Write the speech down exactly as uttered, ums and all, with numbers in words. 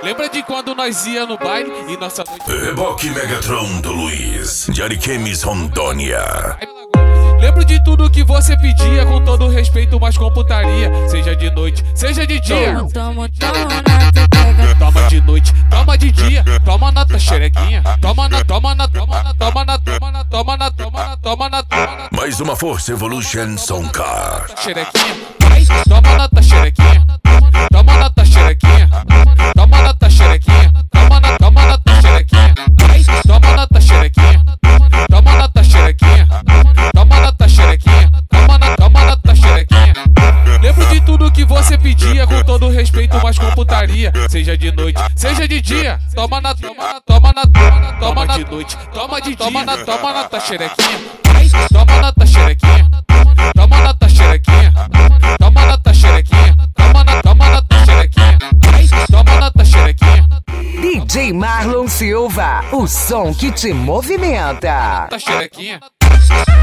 Lembra de quando nós ia no baile e nossa noite... Reboque Megatron do Luiz, de Ariquemes, Rondônia. Lembro de tudo que você pedia, com todo respeito, mas com putaria. Seja de noite, seja de dia. Toma, toma, toma na teteca. Toma de noite, toma de dia. Toma na tua xerequinha. Toma na, toma na, toma na, toma na, toma na, toma na, toma na, toma na, toma na. Mais uma Força Evolution Soundcar. Xerequinha, vai, toma na tua xerequinha. Toma na tua xerequinha. Toma na tua xerequinha. Toma na, toma na tua xerequinha. Vai, toma na tua xerequinha. Toma na tua xerequinha. Toma na tua xerequinha. Toma na, toma na tua xerequinha. Lembro de tudo que você pedia, com todo respeito, mas com putaria. Seja de noite, seja de dia. Toma na, toma na, toma na, toma na, toma na de noite. Toma de dia, toma na, toma na tua xerequinha. Vai, toma na tua xerequinha. Toma na tua xerequinha. Toma na tua xerequinha. Toma na, toma na tua xerequinha. Vai, toma na tua xerequinha. D J Marlon Silva, o som que te movimenta. Tua xerequinha.